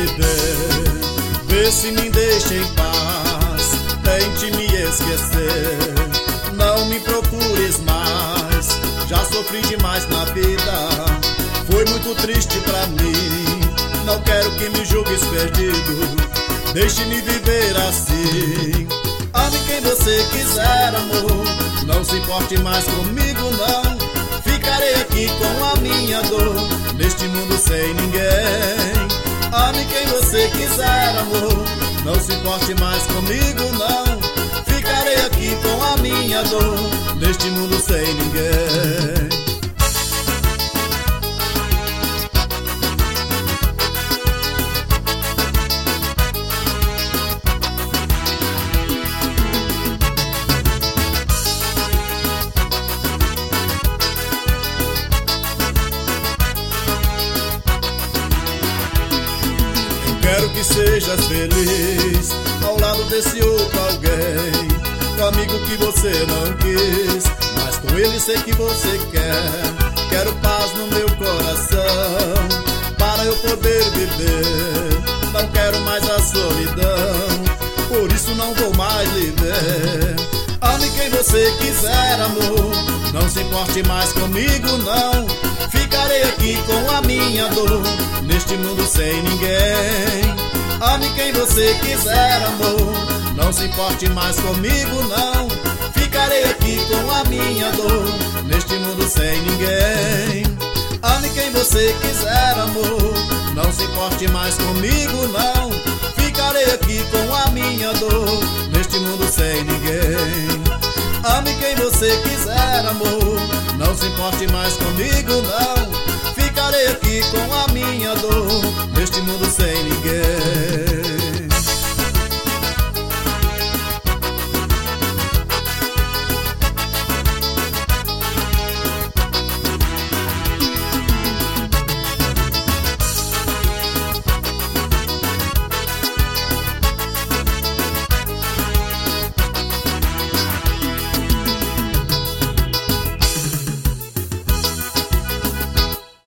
viver. Vê se me deixa em paz, tente me esquecer. Não me procures mais, já sofri demais na vida. Foi muito triste pra mim, não quero que me julgues perdido. Deixe-me viver assim. Ame quem você quiser, amor, não se importe mais comigo não. Ficarei aqui com a minha dor, neste mundo sem ninguém. Ame quem você quiser, amor, não se importe mais comigo não. Ficarei aqui com a minha dor, neste mundo sem ninguém. Quero que sejas feliz ao lado desse outro alguém, com amigo que você não quis, mas com ele sei que você quer. Quero paz no meu coração para eu poder viver. Não quero mais a solidão, por isso não vou mais lhe ver. Ame quem você quiser, amor, não se importe mais comigo não. Ficarei aqui com a minha dor, neste mundo sem ninguém. Ame quem você quiser, amor, não se importe mais comigo não. Ficarei aqui com a minha dor, neste mundo sem ninguém. Ame quem você quiser, amor, não se importe mais comigo não. Ficarei aqui com a minha dor, neste mundo sem ninguém. Ame quem você quiser, amor, não se importe mais comigo não. Ficarei aqui com a minha dor, neste mundo sem ninguém.